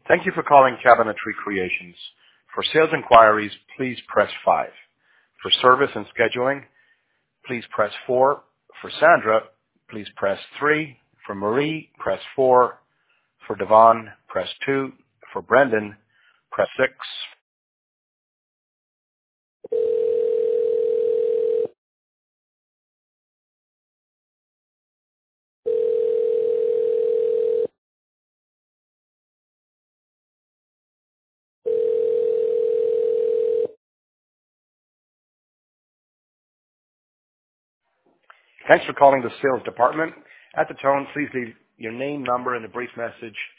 Thank you for calling Cabinetry Creations. For sales inquiries, please press 5. For service and scheduling, please press 4. For Sandra, please press 3. For Marie, press 4. For Devon, press 2. For Brendan, press 6. Thanks for calling the sales department. At the tone, please leave your name, number, and a brief message